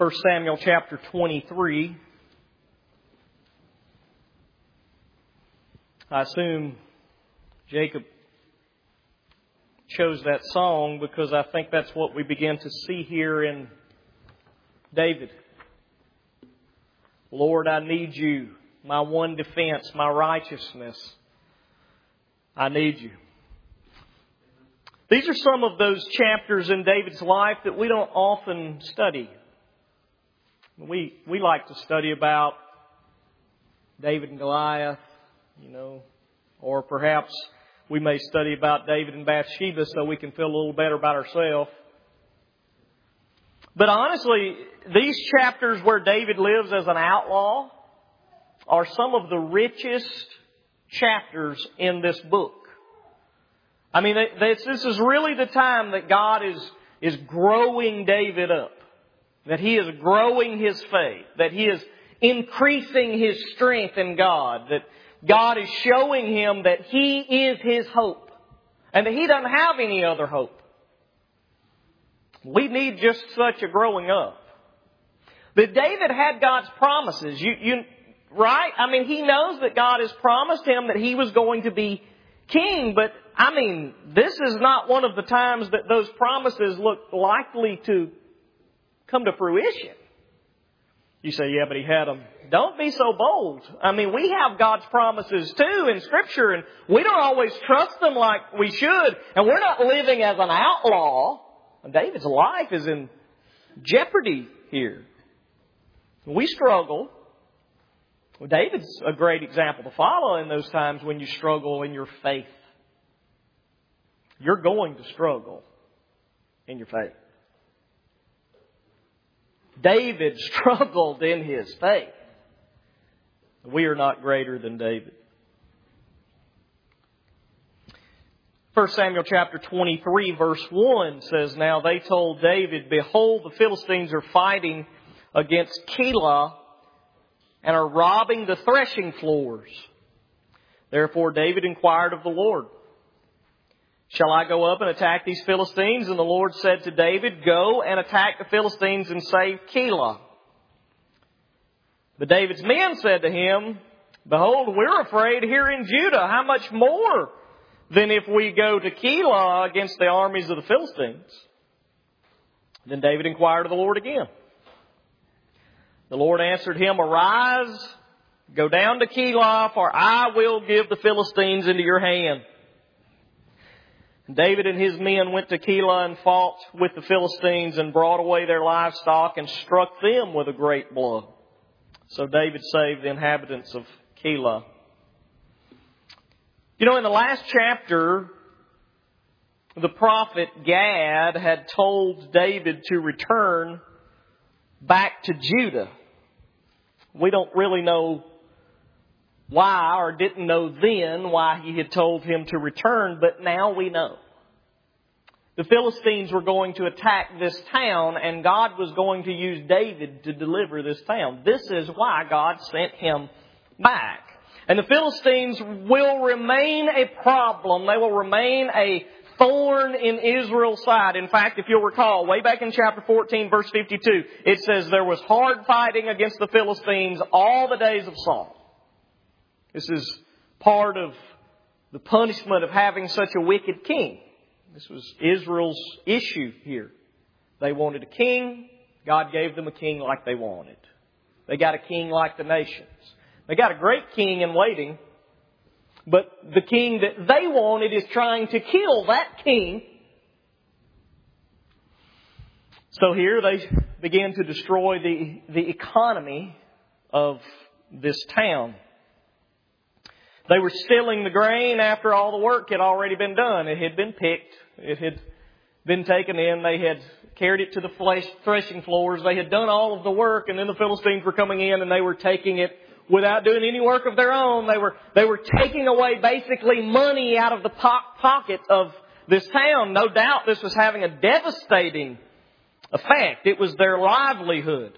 1 Samuel chapter 23. I assume Jacob chose that song because I think that's what we begin to see here in David. Lord, I need you, my one defense, my righteousness. I need you. These are some of those chapters in David's life that we don't often study. We like to study about David and Goliath, or perhaps we may study about David and Bathsheba so we can feel a little better about ourselves. But honestly, these chapters where David lives as an outlaw are some of the richest chapters in this book. I mean, this is really the time that God is growing David up. That he is growing his faith. That he is increasing his strength in God. That God is showing him that he is his hope. And that he doesn't have any other hope. We need just such a growing up. But David had God's promises. Right? I mean, he knows that God has promised him that he was going to be king. But, this is not one of the times that those promises look likely to come to fruition. You say, yeah, but he had them. Don't be so bold. We have God's promises too in Scripture, and we don't always trust them like we should. And we're not living as an outlaw. David's life is in jeopardy here. We struggle. Well, David's a great example to follow in those times when you struggle in your faith. You're going to struggle in your faith. David struggled in his faith. We are not greater than David. 1 Samuel chapter 23 verse 1 says, Now they told David, Behold, the Philistines are fighting against Keilah and are robbing the threshing floors. Therefore David inquired of the Lord, Shall I go up and attack these Philistines? And the Lord said to David, Go and attack the Philistines and save Keilah. But David's men said to him, Behold, we're afraid here in Judah. How much more than if we go to Keilah against the armies of the Philistines? Then David inquired of the Lord again. The Lord answered him, Arise, go down to Keilah, for I will give the Philistines into your hand. David and his men went to Keilah and fought with the Philistines and brought away their livestock and struck them with a great blow. So David saved the inhabitants of Keilah. In the last chapter, the prophet Gad had told David to return back to Judah. We don't really know why, or didn't know then why he had told him to return, but now we know. The Philistines were going to attack this town, and God was going to use David to deliver this town. This is why God sent him back. And the Philistines will remain a problem. They will remain a thorn in Israel's side. In fact, if you'll recall, way back in chapter 14, verse 52, it says there was hard fighting against the Philistines all the days of Saul. This is part of the punishment of having such a wicked king. This was Israel's issue here. They wanted a king. God gave them a king like they wanted. They got a king like the nations. They got a great king in waiting. But the king that they wanted is trying to kill that king. So here they began to destroy the economy of this town. They were stealing the grain after all the work had already been done. It had been picked. It had been taken in. They had carried it to the threshing floors. They had done all of the work, and then the Philistines were coming in and they were taking it without doing any work of their own. They were taking away basically money out of the pocket of this town. No doubt this was having a devastating effect. It was their livelihood.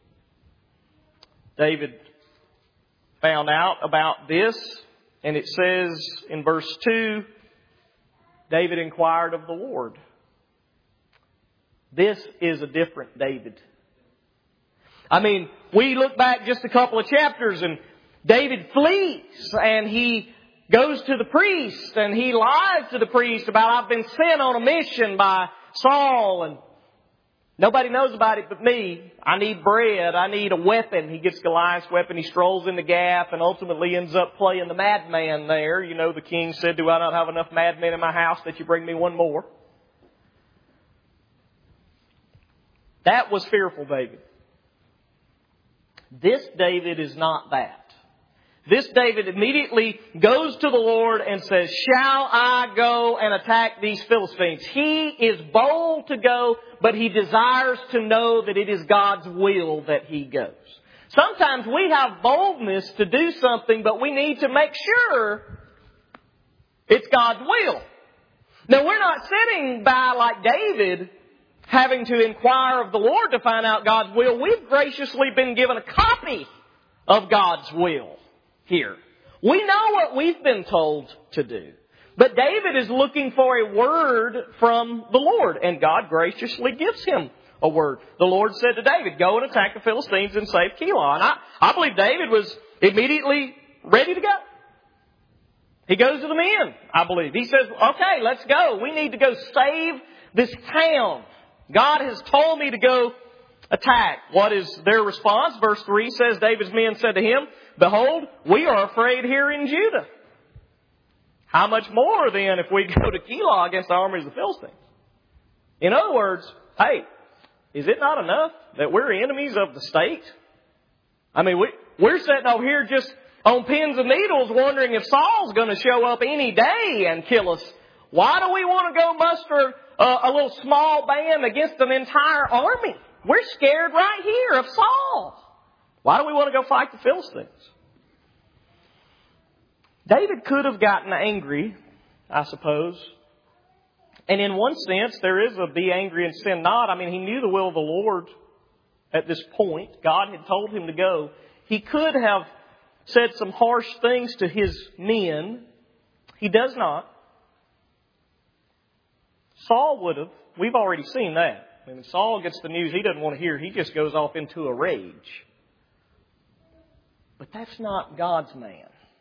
David found out about this, and it says in verse 2, David inquired of the Lord. This is a different David. I mean, we look back just a couple of chapters and David flees and he goes to the priest and he lies to the priest about I've been sent on a mission by Saul and nobody knows about it but me. I need bread. I need a weapon. He gets Goliath's weapon. He strolls in the gap and ultimately ends up playing the madman there. You know, the king said, do I not have enough madmen in my house that you bring me one more? That was fearful David. This David is not that. This David immediately goes to the Lord and says, shall I go and attack these Philistines? He is bold to go, but he desires to know that it is God's will that he goes. Sometimes we have boldness to do something, but we need to make sure it's God's will. Now, we're not sitting by like David having to inquire of the Lord to find out God's will. We've graciously been given a copy of God's will here. We know what we've been told to do. But David is looking for a word from the Lord, and God graciously gives him a word. The Lord said to David, go and attack the Philistines and save Keilah. And I believe David was immediately ready to go. He goes to the men, I believe. He says, okay, let's go. We need to go save this town. God has told me to go attack. What is their response? Verse 3 says, David's men said to him, behold, we are afraid here in Judah. How much more then if we go to Keilah against the armies of the Philistines? In other words, hey, is it not enough that we're enemies of the state? I mean, we're sitting over here just on pins and needles wondering if Saul's going to show up any day and kill us. Why do we want to go muster a little small band against an entire army? We're scared right here of Saul. Why do we want to go fight the Philistines? David could have gotten angry, I suppose. And in one sense, there is a be angry and sin not. I mean, he knew the will of the Lord at this point. God had told him to go. He could have said some harsh things to his men. He does not. Saul would have. We've already seen that. When Saul gets the news he doesn't want to hear, he just goes off into a rage. But that's not God's man.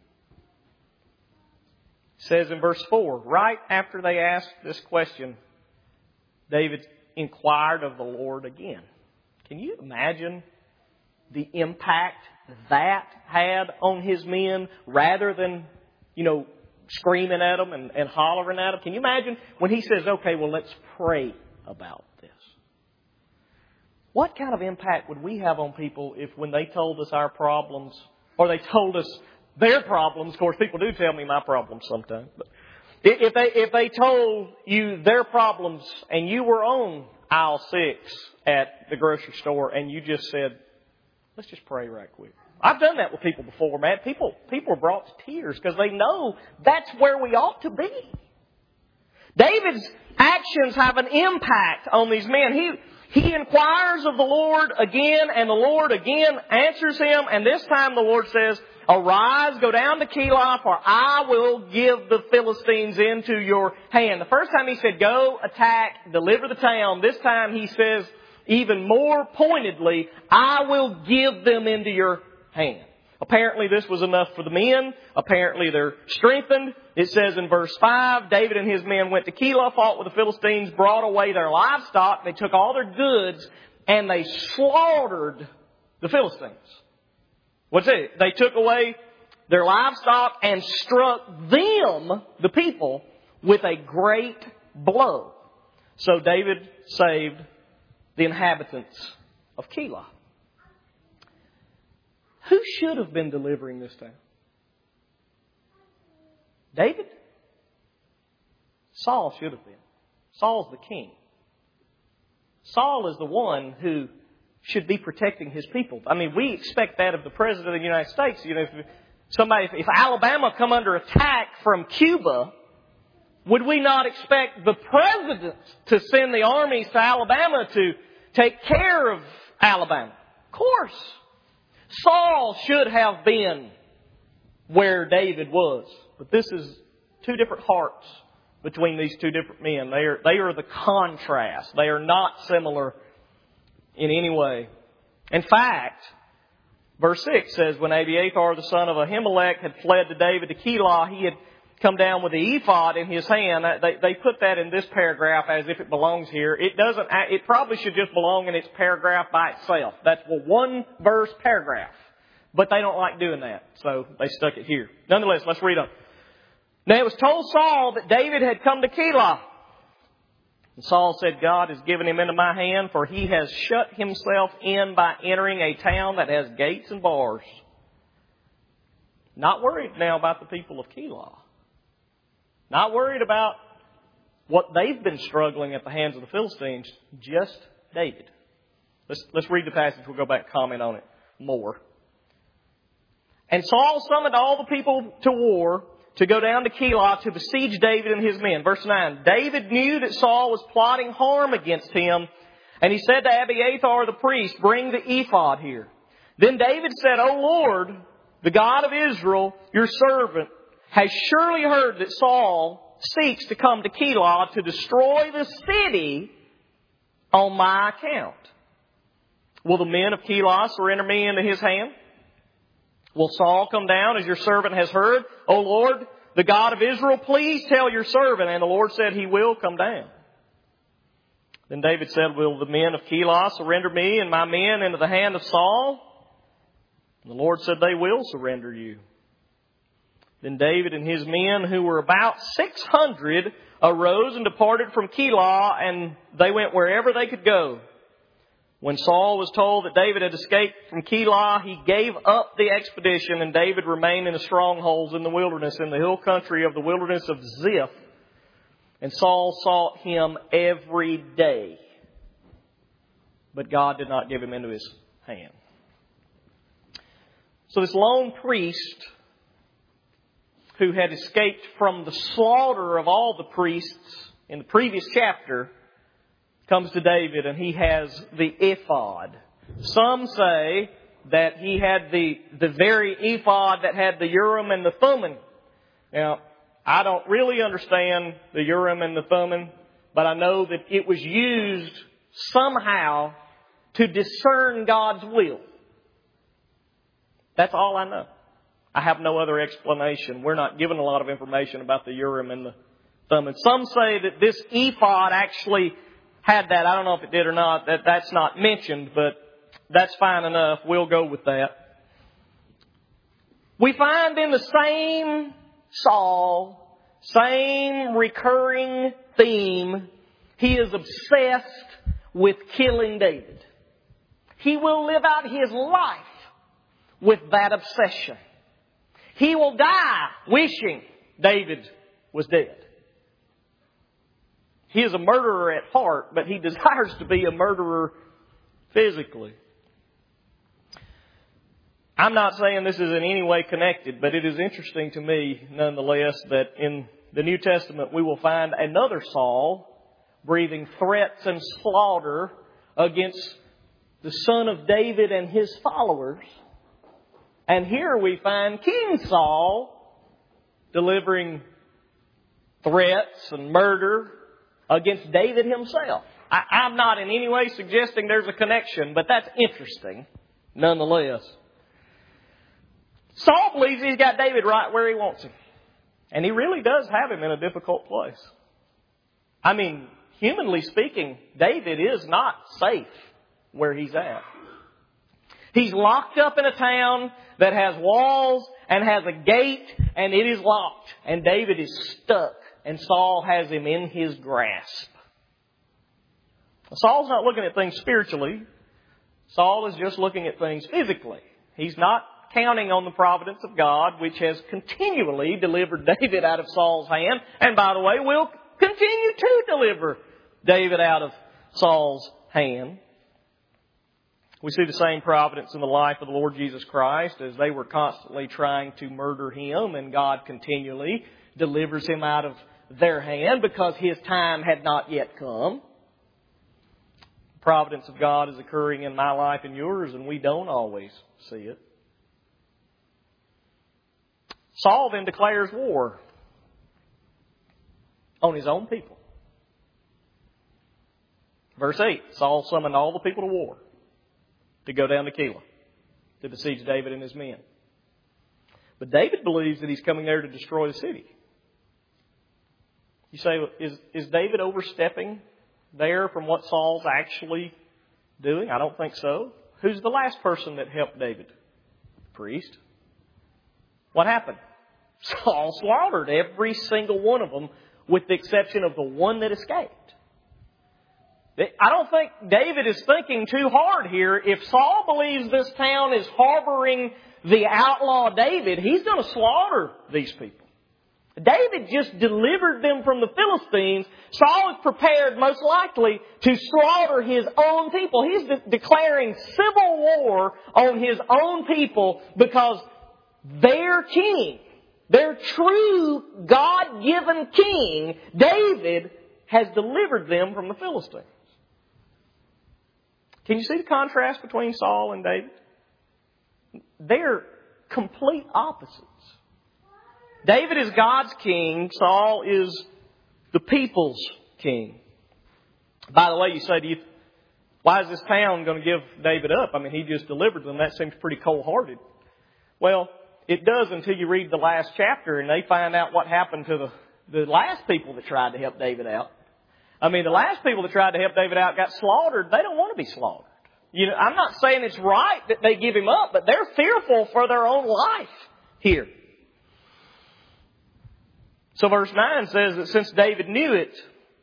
It says in verse 4, right after they asked this question, David inquired of the Lord again. Can you imagine the impact that had on his men rather than, screaming at them and hollering at them? Can you imagine when he says, okay, well, let's pray about this? What kind of impact would we have on people if when they told us our problems, or they told us their problems, of course people do tell me my problems sometimes, but if they told you their problems and you were on aisle 6 at the grocery store and you just said, let's just pray right quick. I've done that with people before, man. People are brought to tears because they know that's where we ought to be. David's actions have an impact on these men. He inquires of the Lord again, and the Lord again answers him. And this time the Lord says, arise, go down to Keilah, for I will give the Philistines into your hand. The first time he said, go, attack, deliver the town. This time he says, even more pointedly, I will give them into your hand. Apparently this was enough for the men. Apparently they're strengthened. It says in verse 5, David and his men went to Keilah, fought with the Philistines, brought away their livestock. They took all their goods and they slaughtered the Philistines. What's it? They took away their livestock and struck them, the people, with a great blow. So David saved the inhabitants of Keilah. Who should have been delivering this town? David? Saul should have been. Saul's the king. Saul is the one who should be protecting his people. I mean, we expect that of the President of the United States. If Alabama come under attack from Cuba, would we not expect the President to send the armies to Alabama to take care of Alabama? Of course. Saul should have been where David was. But this is two different hearts between these two different men. They are the contrast. They are not similar in any way. In fact, verse 6 says, when Abiathar, the son of Ahimelech, had fled to David to Keilah, he had come down with the ephod in his hand. They put that in this paragraph as if it belongs here. It doesn't. It probably should just belong in its paragraph by itself. That's a one verse paragraph. But they don't like doing that, so they stuck it here. Nonetheless, let's read on. Now it was told Saul that David had come to Keilah. And Saul said, God has given him into my hand, for he has shut himself in by entering a town that has gates and bars. Not worried now about the people of Keilah. Not worried about what they've been struggling at the hands of the Philistines. Just David. Let's read the passage. We'll go back and comment on it more. And Saul summoned all the people to war to go down to Keilah to besiege David and his men. Verse 9. David knew that Saul was plotting harm against him, and he said to Abiathar the priest, bring the ephod here. Then David said, O Lord, the God of Israel, your servant, has surely heard that Saul seeks to come to Keilah to destroy the city on my account. Will the men of Keilah surrender me into his hand? Will Saul come down as your servant has heard? O Lord, the God of Israel, please tell your servant. And the Lord said, he will come down. Then David said, will the men of Keilah surrender me and my men into the hand of Saul? And the Lord said, they will surrender you. Then David and his men, who were about 600, arose and departed from Keilah, and they went wherever they could go. When Saul was told that David had escaped from Keilah, he gave up the expedition, and David remained in the strongholds in the wilderness, in the hill country of the wilderness of Ziph. And Saul sought him every day. But God did not give him into his hand. So this lone priest who had escaped from the slaughter of all the priests in the previous chapter comes to David, and he has the ephod. Some say that he had the very ephod that had the Urim and the Thummim. Now, I don't really understand the Urim and the Thummim, but I know that it was used somehow to discern God's will. That's all I know. I have no other explanation. We're not given a lot of information about the Urim and the Thummim. Some say that this ephod actually had that. I don't know if it did or not. That's not mentioned, but that's fine enough. We'll go with that. We find in the same Saul, same recurring theme, he is obsessed with killing David. He will live out his life with that obsession. He will die wishing David was dead. He is a murderer at heart, but he desires to be a murderer physically. I'm not saying this is in any way connected, but it is interesting to me, nonetheless, that in the New Testament we will find another Saul breathing threats and slaughter against the son of David and his followers. And here we find King Saul delivering threats and murder against David himself. I'm not in any way suggesting there's a connection, but that's interesting nonetheless. Saul believes he's got David right where he wants him. And he really does have him in a difficult place. I mean, humanly speaking, David is not safe where he's at. He's locked up in a town that has walls and has a gate, and it is locked. And David is stuck, and Saul has him in his grasp. Saul's not looking at things spiritually. Saul is just looking at things physically. He's not counting on the providence of God, which has continually delivered David out of Saul's hand, and by the way, will continue to deliver David out of Saul's hand. We see the same providence in the life of the Lord Jesus Christ, as they were constantly trying to murder him, and God continually delivers him out of their hand because his time had not yet come. The providence of God is occurring in my life and yours, and we don't always see it. Saul then declares war on his own people. Verse 8, Saul summoned all the people to war. to go down to Keilah to besiege David and his men. But David believes that he's coming there to destroy the city. You say, is David overstepping there from what Saul's actually doing? I don't think so. Who's the last person that helped David? The priest. What happened? Saul slaughtered every single one of them with the exception of the one that escaped. I don't think David is thinking too hard here. If Saul believes this town is harboring the outlaw David, he's going to slaughter these people. David just delivered them from the Philistines. Saul is prepared, most likely, to slaughter his own people. He's declaring civil war on his own people because their king, their true God-given king, David, has delivered them from the Philistines. Can you see the contrast between Saul and David? They're complete opposites. David is God's king. Saul is the people's king. By the way, you say, why is this town going to give David up? I mean, he just delivered them. That seems pretty cold-hearted. Well, it does until you read the last chapter and they find out what happened to the last people that tried to help David out. I mean, the last people that tried to help David out got slaughtered. They don't want to be slaughtered. You know, I'm not saying it's right that they give him up, but they're fearful for their own life here. So verse 9 says that since David knew it,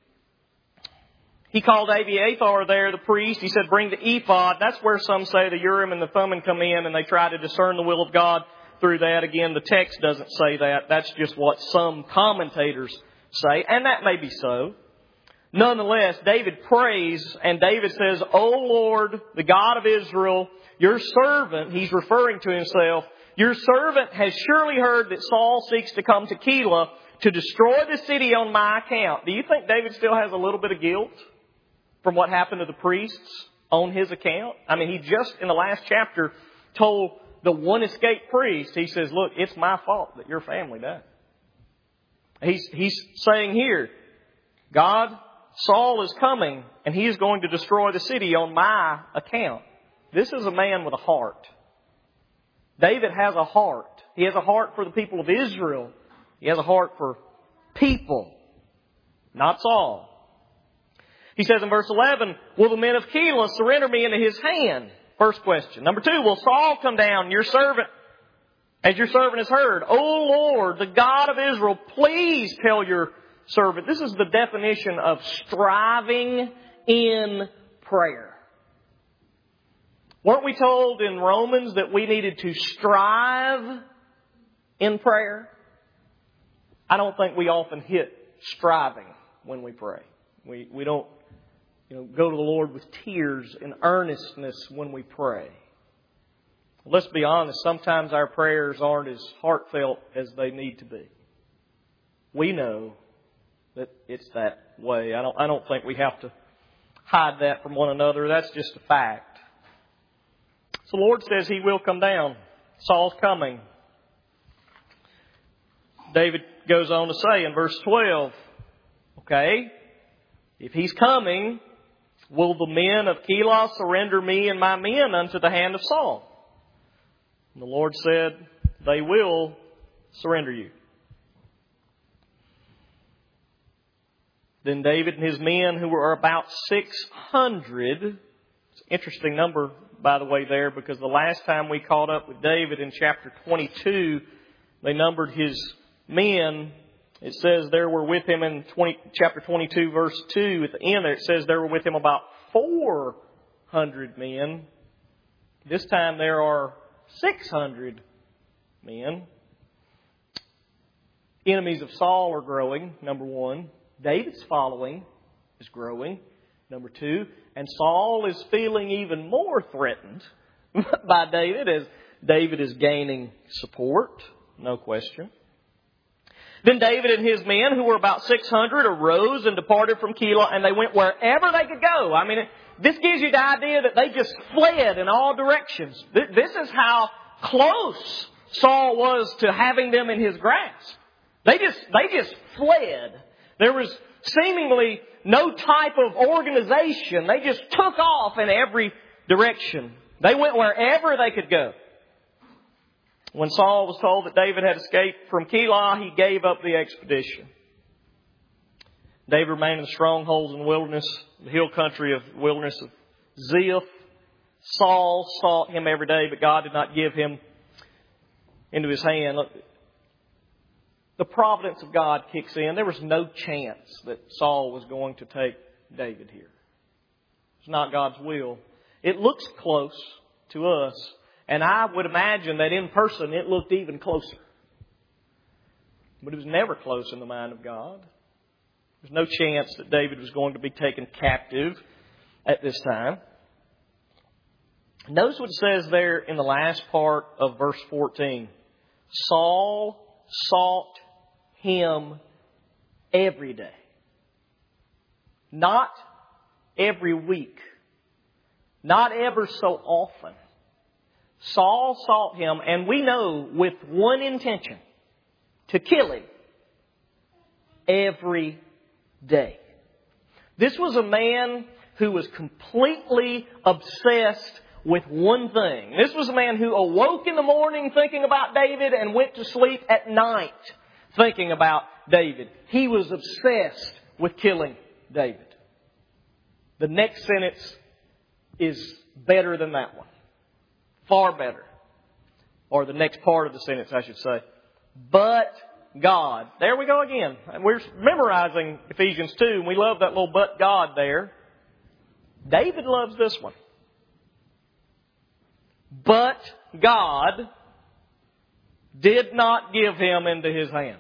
he called Abiathar there, the priest. He said, bring the ephod. That's where some say the Urim and the Thummim come in and they try to discern the will of God through that. Again, the text doesn't say that. That's just what some commentators say. And that may be so. Nonetheless, David prays and David says, O Lord, the God of Israel, your servant, he's referring to himself, your servant has surely heard that Saul seeks to come to Keilah to destroy the city on my account. Do you think David still has a little bit of guilt from what happened to the priests on his account? I mean, he just in the last chapter told the one escaped priest, he says, look, it's my fault that your family died. He's saying here, God, Saul is coming and he is going to destroy the city on my account. This is a man with a heart. David has a heart. He has a heart for the people of Israel. He has a heart for people, not Saul. He says in verse 11, will the men of Keilah surrender me into his hand? First question. Number 2, will Saul come down, your servant, as your servant has heard? O Lord, the God of Israel, please tell your servant. This is the definition of striving in prayer. Weren't we told in Romans that we needed to strive in prayer? I don't think we often hit striving when we pray. We don't, go to the Lord with tears and earnestness when we pray. Let's be honest, sometimes our prayers aren't as heartfelt as they need to be. We know that it's that way. I don't think we have to hide that from one another. That's just a fact. So the Lord says He will come down. Saul's coming. David goes on to say in verse 12, okay, if he's coming, will the men of Keilah surrender me and my men unto the hand of Saul? And the Lord said, they will surrender you. Then David and his men, who were about 600, it's an interesting number, by the way, there, because the last time we caught up with David in chapter 22, they numbered his men. It says there were with him in chapter 22, verse 2, at the end there, it says there were with him about 400 men. This time there are 600 men. Enemies of Saul are growing, number 1. David's following is growing, number 2. And Saul is feeling even more threatened by David as David is gaining support, no question. Then David and his men, who were about 600, arose and departed from Keilah, and they went wherever they could go. I mean, this gives you the idea that they just fled in all directions. This is how close Saul was to having them in his grasp. They just fled. There was seemingly no type of organization. They just took off in every direction. They went wherever they could go. When Saul was told that David had escaped from Keilah, he gave up the expedition. David remained in the strongholds in the wilderness, the hill country of the wilderness of Ziph. Saul sought him every day, but God did not give him into his hand. Look, the providence of God kicks in. There was no chance that Saul was going to take David here. It's not God's will. It looks close to us, and I would imagine that in person it looked even closer. But it was never close in the mind of God. There's no chance that David was going to be taken captive at this time. Notice what it says there in the last part of verse 14. Saul sought him every day. Not every week. Not ever so often. Saul sought him, and we know with one intention, to kill him every day. This was a man who was completely obsessed with one thing. This was a man who awoke in the morning thinking about David and went to sleep at night thinking about David. He was obsessed with killing David. The next sentence is better than that one. Far better. Or the next part of the sentence, I should say. But God. There we go again. We're memorizing Ephesians 2, and we love that little but God there. David loves this one. But God did not give him into his hand.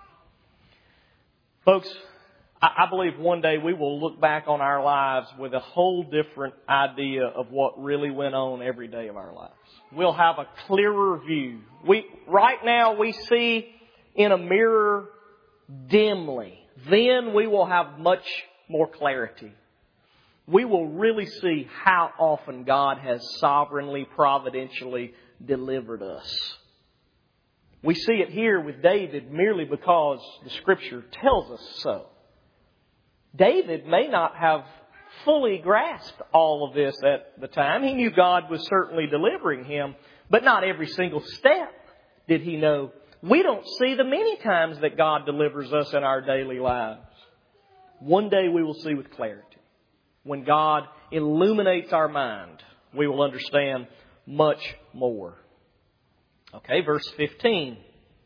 Folks, I believe one day we will look back on our lives with a whole different idea of what really went on every day of our lives. We'll have a clearer view. Right now we see in a mirror dimly. Then we will have much more clarity. We will really see how often God has sovereignly, providentially delivered us. We see it here with David merely because the Scripture tells us so. David may not have fully grasped all of this at the time. He knew God was certainly delivering him, but not every single step did he know. We don't see the many times that God delivers us in our daily lives. One day we will see with clarity. When God illuminates our mind, we will understand much more. Okay, verse 15.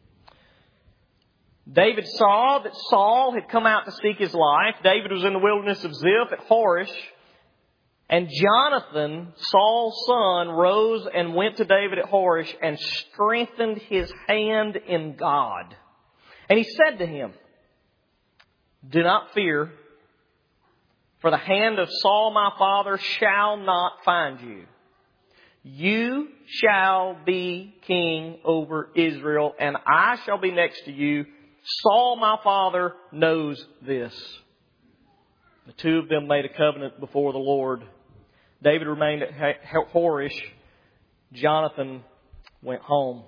David saw that Saul had come out to seek his life. David was in the wilderness of Ziph at Horish. And Jonathan, Saul's son, rose and went to David at Horish and strengthened his hand in God. And he said to him, "Do not fear, for the hand of Saul my father shall not find you. You shall be king over Israel, and I shall be next to you. Saul my father knows this." The two of them made a covenant before the Lord. David remained at Horish. Jonathan went home.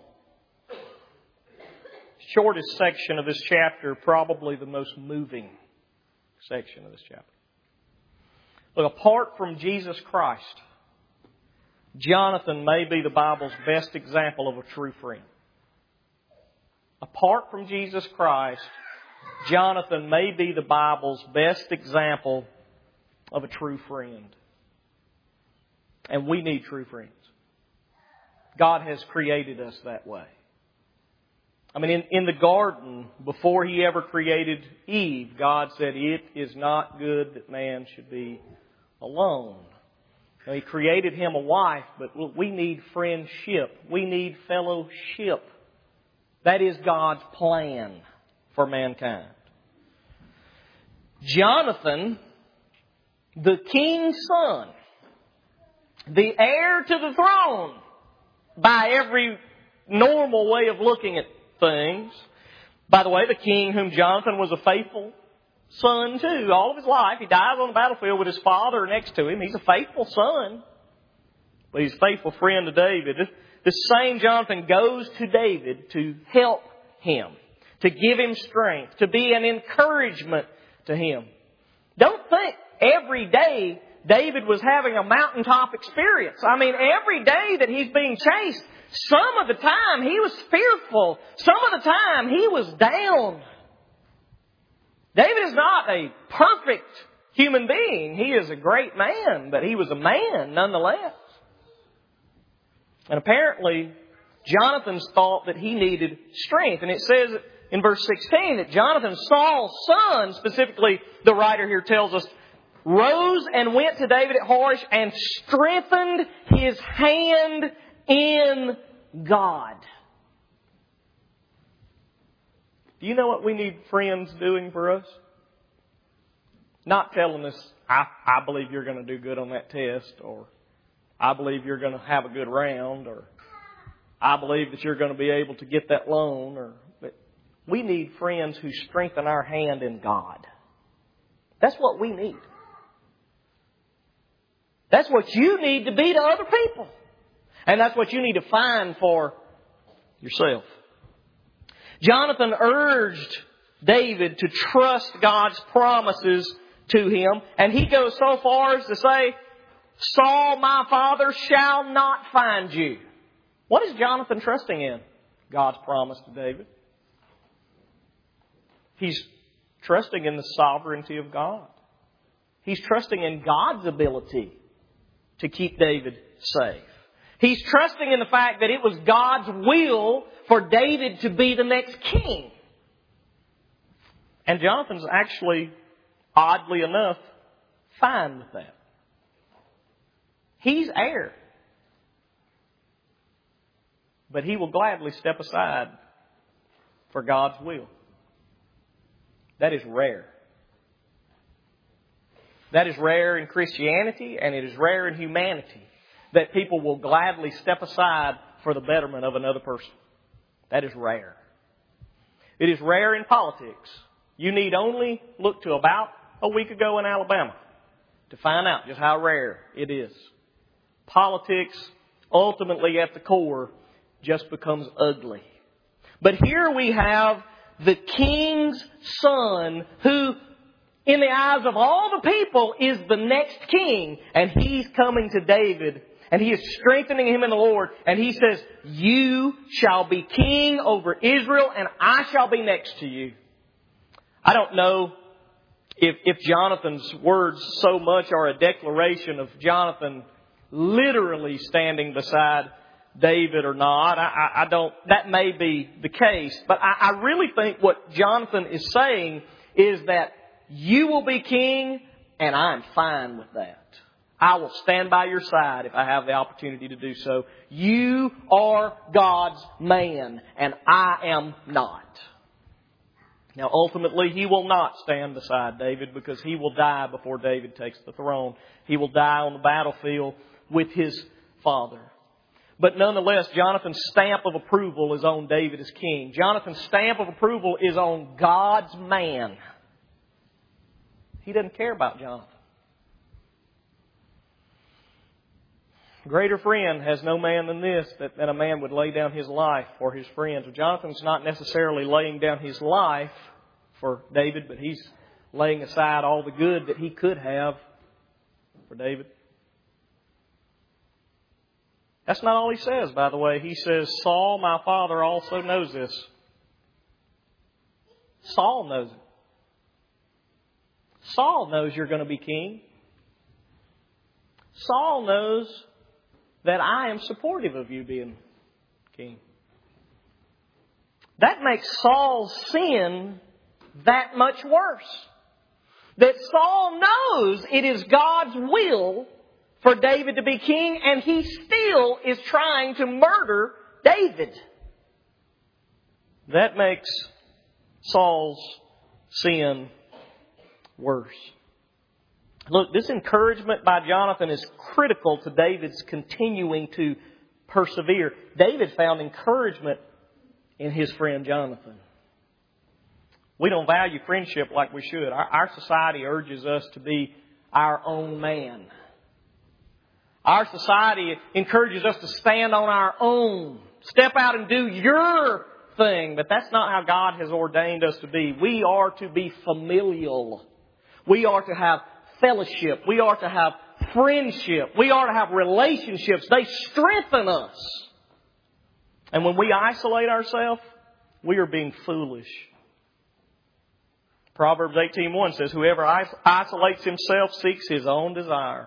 Shortest section of this chapter, probably the most moving section of this chapter. Look, apart from Jesus Christ, Jonathan may be the Bible's best example of a true friend. Apart from Jesus Christ, Jonathan may be the Bible's best example of a true friend. And we need true friends. God has created us that way. I mean, in the garden, before He ever created Eve, God said, "It is not good that man should be alone." Now, He created him a wife, but we need friendship. We need fellowship. That is God's plan for mankind. Jonathan, the king's son, the heir to the throne, by every normal way of looking at things. By the way, the king whom Jonathan was a faithful son too, all of his life. He dies on the battlefield with his father next to him. He's a faithful son. But he's a faithful friend to David. This same Jonathan goes to David to help him, to give him strength, to be an encouragement to him. Don't think every day David was having a mountaintop experience. I mean, every day that he's being chased, some of the time he was fearful. Some of the time he was down. David is not a perfect human being. He is a great man, but he was a man nonetheless. And apparently, Jonathan thought that he needed strength. And it says in verse 16 that Jonathan, Saul's son, specifically the writer here tells us, rose and went to David at Horesh and strengthened his hand in God. Do you know what we need friends doing for us? Not telling us, I believe you're going to do good on that test, or I believe you're going to have a good round, or I believe that you're going to be able to get that loan. But we need friends who strengthen our hand in God. That's what we need. That's what you need to be to other people. And that's what you need to find for yourself. Jonathan urged David to trust God's promises to him. And he goes so far as to say, Saul, my father, shall not find you. What is Jonathan trusting in? God's promise to David. He's trusting in the sovereignty of God. He's trusting in God's ability to keep David safe. He's trusting in the fact that it was God's will for David to be the next king. And Jonathan's actually, oddly enough, fine with that. He's heir. But he will gladly step aside for God's will. That is rare. That is rare in Christianity, and it is rare in humanity, that people will gladly step aside for the betterment of another person. That is rare. It is rare in politics. You need only look to about a week ago in Alabama to find out just how rare it is. Politics, ultimately at the core, just becomes ugly. But here we have the king's son who, in the eyes of all the people, is the next king. And he's coming to David and he is strengthening him in the Lord. And he says, you shall be king over Israel and I shall be next to you. I don't know if Jonathan's words so much are a declaration of Jonathan literally standing beside David or not. I don't, that may be the case. But I really think what Jonathan is saying is that you will be king and I'm fine with that. I will stand by your side if I have the opportunity to do so. You are God's man and I am not. Now ultimately he will not stand beside David because he will die before David takes the throne. He will die on the battlefield with his father. But nonetheless, Jonathan's stamp of approval is on David as king. Jonathan's stamp of approval is on God's man. He doesn't care about Jonathan. Greater friend has no man than this, that a man would lay down his life for his friends. Jonathan's not necessarily laying down his life for David, but he's laying aside all the good that he could have for David. That's not all he says, by the way. He says, Saul, my father, also knows this. Saul knows it. Saul knows you're going to be king. Saul knows that I am supportive of you being king. That makes Saul's sin that much worse. That Saul knows it is God's will for David to be king, and he still is trying to murder David. That makes Saul's sin worse. Look, this encouragement by Jonathan is critical to David's continuing to persevere. David found encouragement in his friend Jonathan. We don't value friendship like we should. Our society urges us to be our own man. Our society encourages us to stand on our own. Step out and do your thing. But that's not how God has ordained us to be. We are to be familial. We are to have fellowship. We are to have friendship. We are to have relationships. They strengthen us. And when we isolate ourselves, we are being foolish. Proverbs 18:1 says, whoever isolates himself seeks his own desire.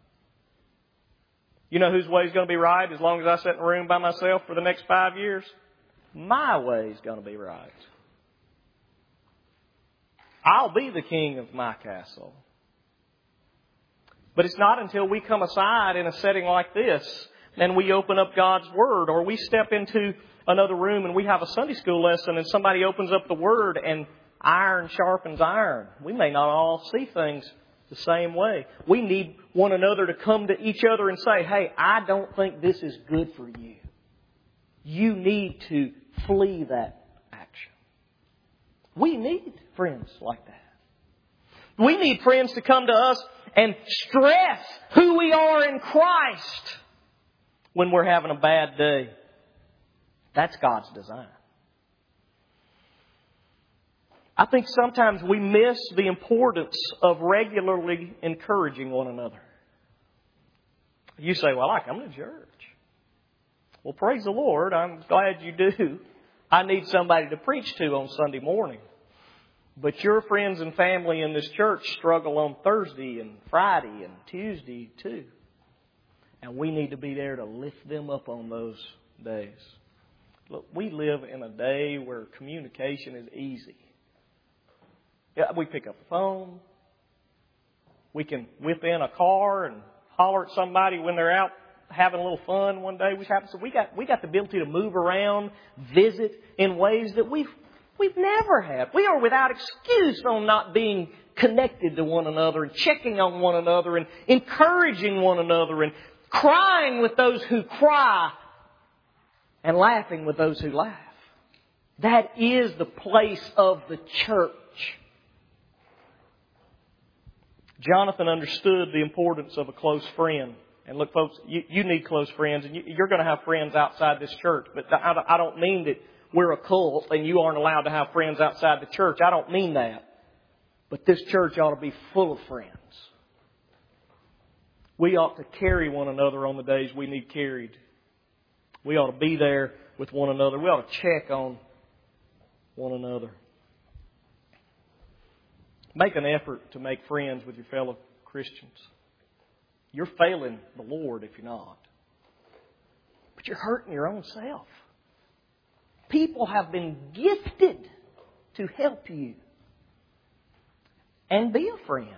You know whose way is going to be right as long as I sit in a room by myself for the next 5 years? My way is going to be right. I'll be the king of my castle. But it's not until we come aside in a setting like this and we open up God's Word, or we step into another room and we have a Sunday school lesson and somebody opens up the Word and iron sharpens iron. We may not all see things the same way. We need one another to come to each other and say, hey, I don't think this is good for you. You need to flee that action. We need friends like that. We need friends to come to us and stress who we are in Christ when we're having a bad day. That's God's design. I think sometimes we miss the importance of regularly encouraging one another. You say, well, I come to church. Well, praise the Lord. I'm glad you do. I need somebody to preach to on Sunday morning. But your friends and family in this church struggle on Thursday and Friday and Tuesday too. And we need to be there to lift them up on those days. Look, we live in a day where communication is easy. Yeah, we pick up the phone. We can whip in a car and holler at somebody when they're out having a little fun one day, which happens. So we got the ability to move around, visit in ways that we've never had. We are without excuse on not being connected to one another and checking on one another and encouraging one another and crying with those who cry and laughing with those who laugh. That is the place of the church. Jonathan understood the importance of a close friend. And look, folks, you need close friends, and you're going to have friends outside this church. But I don't mean that we're a cult and you aren't allowed to have friends outside the church. I don't mean that. But this church ought to be full of friends. We ought to carry one another on the days we need carried. We ought to be there with one another. We ought to check on one another. Make an effort to make friends with your fellow Christians. You're failing the Lord if you're not. But you're hurting your own self. People have been gifted to help you. And be a friend.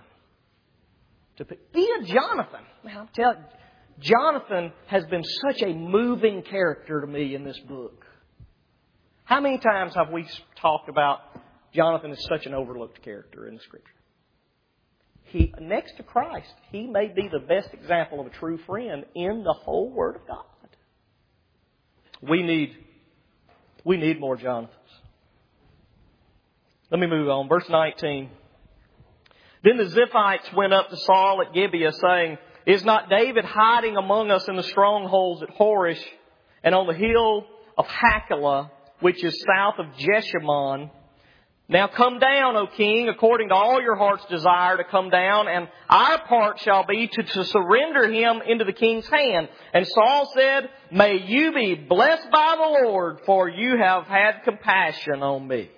Be a Jonathan. Man, I'm telling you, Jonathan has been such a moving character to me in this book. How many times have we talked about Jonathan as such an overlooked character in the Scripture? Next to Christ, he may be the best example of a true friend in the whole Word of God. We need more Jonathans. Let me move on. Verse 19. Then the Ziphites went up to Saul at Gibeah, saying, is not David hiding among us in the strongholds at Horish and on the hill of Hachilah, which is south of Jeshimon? Now come down, O king, according to all your heart's desire to come down, and our part shall be to surrender him into the king's hand. And Saul said, may you be blessed by the Lord, for you have had compassion on me.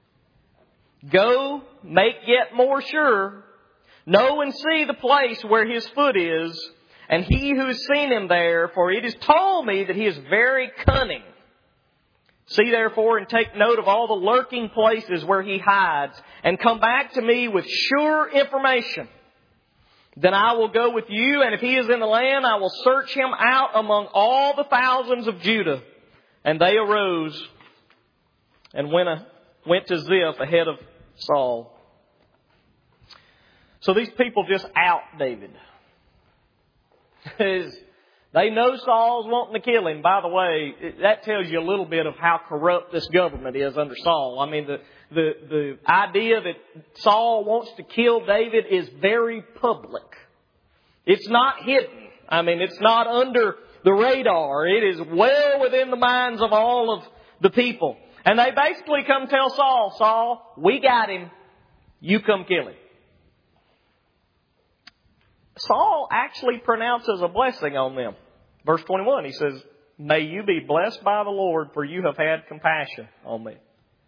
Go, make yet more sure. Know and see the place where his foot is, and he who has seen him there, for it is told me that he is very cunning. See therefore and take note of all the lurking places where he hides, and come back to me with sure information. Then I will go with you, and if he is in the land, I will search him out among all the thousands of Judah. And they arose and went to Ziph ahead of Saul. So these people just out David. They know Saul's wanting to kill him. By the way, that tells you a little bit of how corrupt this government is under Saul. I mean, the idea that Saul wants to kill David is very public. It's not hidden. I mean, it's not under the radar. It is well within the minds of all of the people. And they basically come tell Saul, Saul, we got him. You come kill him. Saul actually pronounces a blessing on them. Verse 21, he says, "May you be blessed by the Lord, for you have had compassion on me."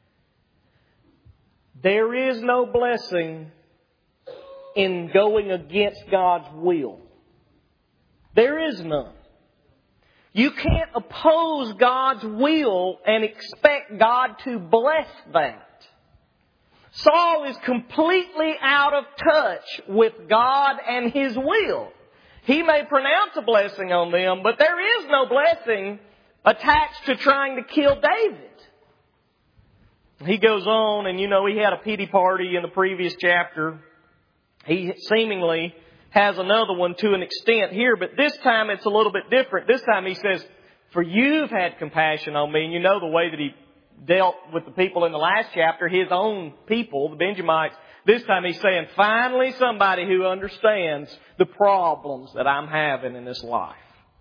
There is no blessing in going against God's will. There is none. You can't oppose God's will and expect God to bless that. Saul is completely out of touch with God and His will. He may pronounce a blessing on them, but there is no blessing attached to trying to kill David. He goes on, and he had a pity party in the previous chapter. He seemingly has another one to an extent here, but this time it's a little bit different. This time he says, "For you've had compassion on me." And you know the way that he dealt with the people in the last chapter, his own people, the Benjamites. This time he's saying, finally somebody who understands the problems that I'm having in this life.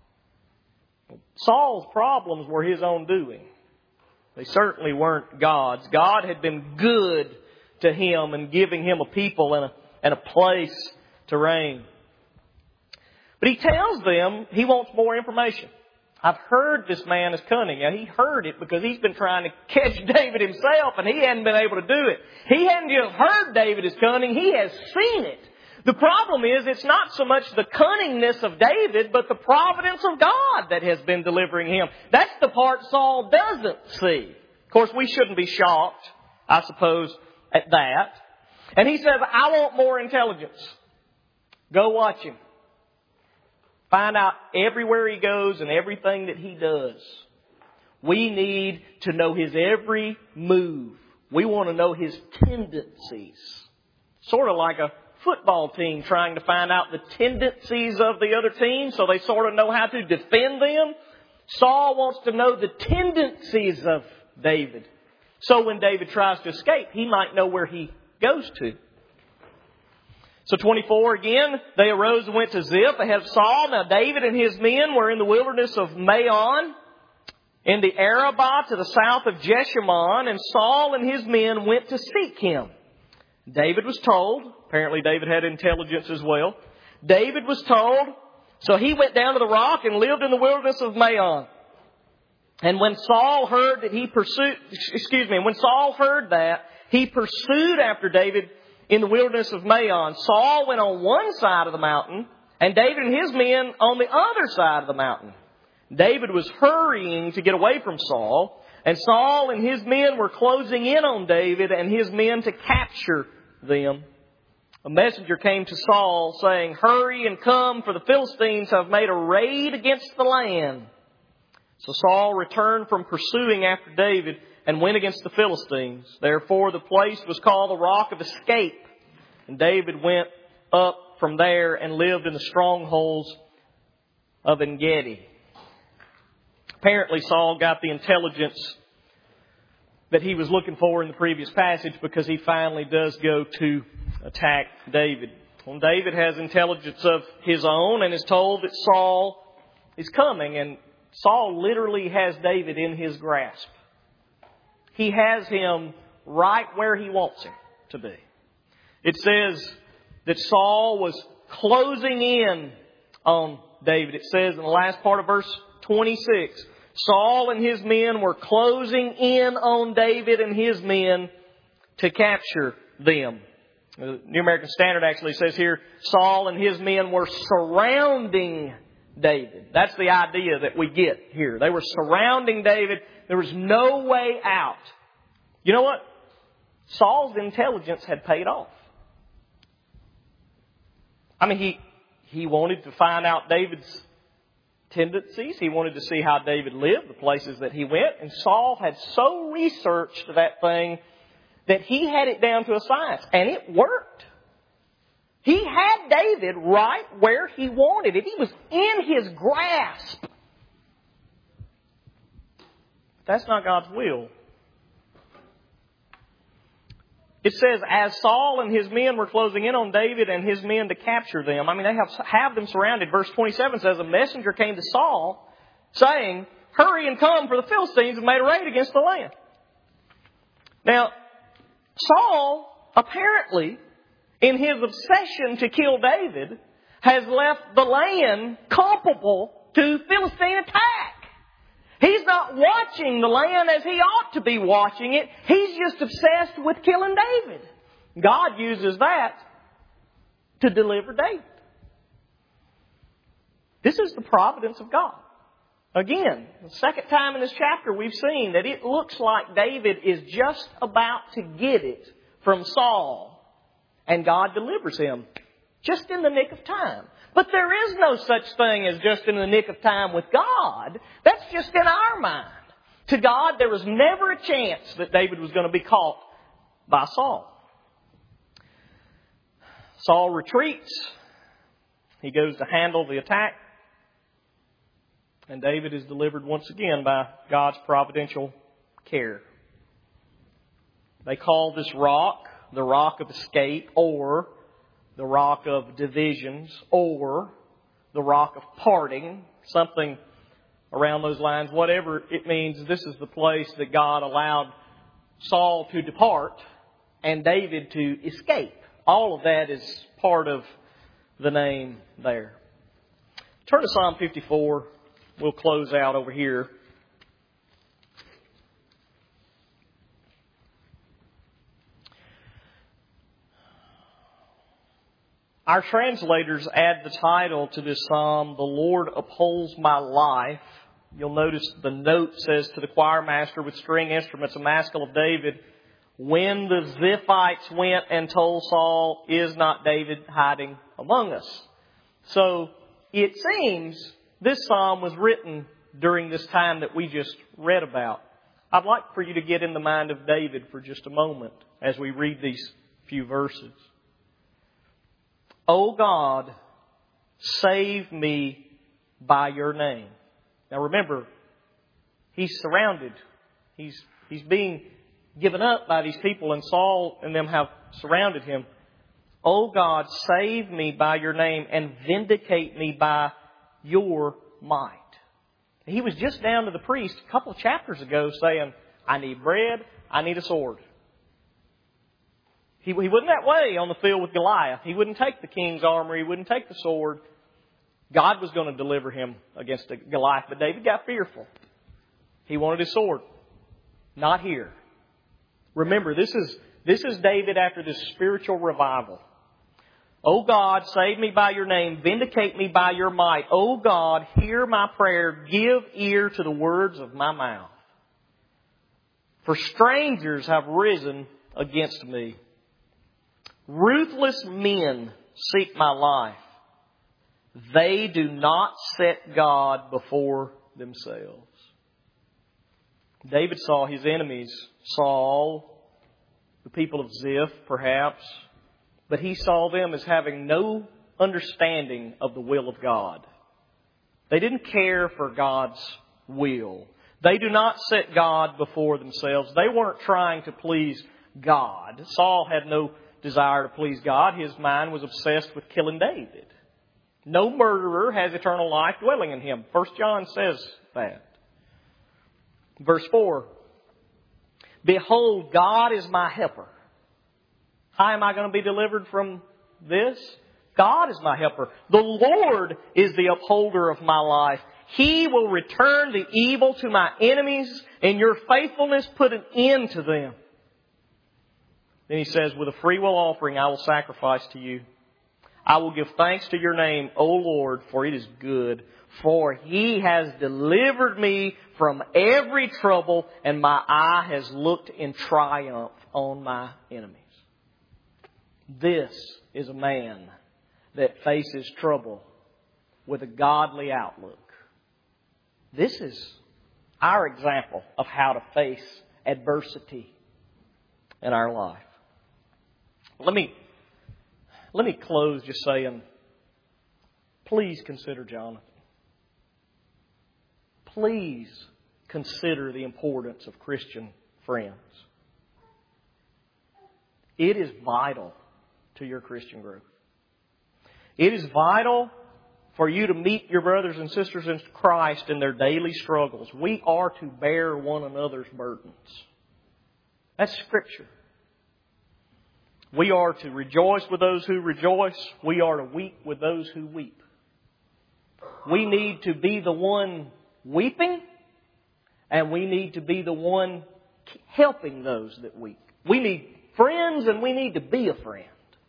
Saul's problems were his own doing. They certainly weren't God's. God had been good to him and giving him a people and a place to reign. But he tells them he wants more information. "I've heard this man is cunning." Now, he heard it because he's been trying to catch David himself, and he hadn't been able to do it. He hadn't just heard David is cunning, he has seen it. The problem is, it's not so much the cunningness of David, but the providence of God that has been delivering him. That's the part Saul doesn't see. Of course, we shouldn't be shocked, I suppose, at that. And he says, "I want more intelligence. Go watch him. Find out everywhere he goes and everything that he does. We need to know his every move. We want to know his tendencies." Sort of like a football team trying to find out the tendencies of the other team so they sort of know how to defend them. Saul wants to know the tendencies of David. So when David tries to escape, he might know where he goes to. So 24 again, they arose and went to Ziph ahead of Saul. Now David and his men were in the wilderness of Maon, in the Arabah to the south of Jeshimon, and Saul and his men went to seek him. David was told, apparently David had intelligence as well. David was told, so he went down to the rock and lived in the wilderness of Maon. And when Saul heard that he pursued after David in the wilderness of Maon. Saul went on one side of the mountain, and David and his men on the other side of the mountain. David was hurrying to get away from Saul, and Saul and his men were closing in on David and his men to capture them. A messenger came to Saul saying, "Hurry and come, for the Philistines have made a raid against the land." So Saul returned from pursuing after David and went against the Philistines. Therefore the place was called the Rock of Escape. And David went up from there and lived in the strongholds of En-gedi. Apparently Saul got the intelligence that he was looking for in the previous passage, because he finally does go to attack David. Well, David has intelligence of his own and is told that Saul is coming. And Saul literally has David in his grasp. He has him right where he wants him to be. It says that Saul was closing in on David. It says in the last part of verse 26, Saul and his men were closing in on David and his men to capture them. The New American Standard actually says here, Saul and his men were surrounding David. That's the idea that we get here. They were surrounding David. There was no way out. You know what? Saul's intelligence had paid off. I mean, he wanted to find out David's tendencies. He wanted to see how David lived, the places that he went. And Saul had so researched that thing that he had it down to a science. And it worked. He had David right where he wanted it. He was in his grasp. That's not God's will. It says, as Saul and his men were closing in on David and his men to capture them. I mean, they have them surrounded. Verse 27 says, a messenger came to Saul saying, hurry and come, for the Philistines have made a raid against the land. Now, Saul, apparently, in his obsession to kill David, has left the land culpable to Philistine attack. He's not watching the land as he ought to be watching it. He's just obsessed with killing David. God uses that to deliver David. This is the providence of God. Again, the second time in this chapter we've seen that it looks like David is just about to get it from Saul. And God delivers him just in the nick of time. But there is no such thing as just in the nick of time with God. That's just in our mind. To God, there was never a chance that David was going to be caught by Saul. Saul retreats. He goes to handle the attack. And David is delivered once again by God's providential care. They call this rock the rock of escape, or the rock of divisions, or the rock of parting, something around those lines. Whatever it means, this is the place that God allowed Saul to depart and David to escape. All of that is part of the name there. Turn to Psalm 54. We'll close out over here. Our translators add the title to this psalm, "The Lord upholds my life." You'll notice the note says to the choir master with string instruments, a maskil of David, "When the Ziphites went and told Saul, is not David hiding among us?" So it seems this psalm was written during this time that we just read about. I'd like for you to get in the mind of David for just a moment as we read these few verses. "O God, save me by your name." Now remember, he's surrounded. He's being given up by these people, and Saul and them have surrounded him. "O God, save me by your name and vindicate me by your might." He was just down to the priest a couple of chapters ago saying, "I need bread, I need a sword." He wasn't that way on the field with Goliath. He wouldn't take the king's armor. He wouldn't take the sword. God was going to deliver him against Goliath, but David got fearful. He wanted his sword. Not here. Remember, this is David after this spiritual revival. "O God, save me by your name. Vindicate me by your might. O God, hear my prayer. Give ear to the words of my mouth. For strangers have risen against me. Ruthless men seek my life. They do not set God before themselves." David saw his enemies, Saul, the people of Ziph, perhaps, but he saw them as having no understanding of the will of God. They didn't care for God's will. They do not set God before themselves. They weren't trying to please God. Saul had no desire to please God. His mind was obsessed with killing David. No murderer has eternal life dwelling in him. 1 John says that. Verse 4. "Behold, God is my helper." How am I going to be delivered from this? God is my helper. "The Lord is the upholder of my life. He will return the evil to my enemies, and your faithfulness put an end to them." Then he says, "With a freewill offering I will sacrifice to you. I will give thanks to your name, O Lord, for it is good. For he has delivered me from every trouble, and my eye has looked in triumph on my enemies." This is a man that faces trouble with a godly outlook. This is our example of how to face adversity in our life. Let me close just saying, please consider Jonathan. Please consider the importance of Christian friends. It is vital to your Christian growth. It is vital for you to meet your brothers and sisters in Christ in their daily struggles. We are to bear one another's burdens. That's Scripture. We are to rejoice with those who rejoice. We are to weep with those who weep. We need to be the one weeping, and we need to be the one helping those that weep. We need friends, and we need to be a friend.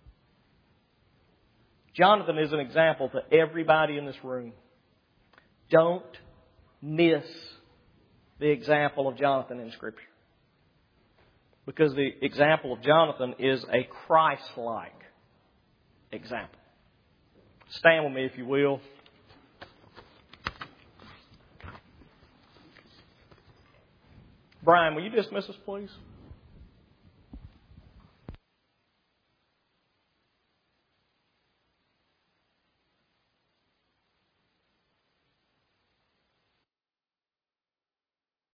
Jonathan is an example to everybody in this room. Don't miss the example of Jonathan in Scripture. Because the example of Jonathan is a Christ-like example. Stand with me if you will. Brian, will you dismiss us, please?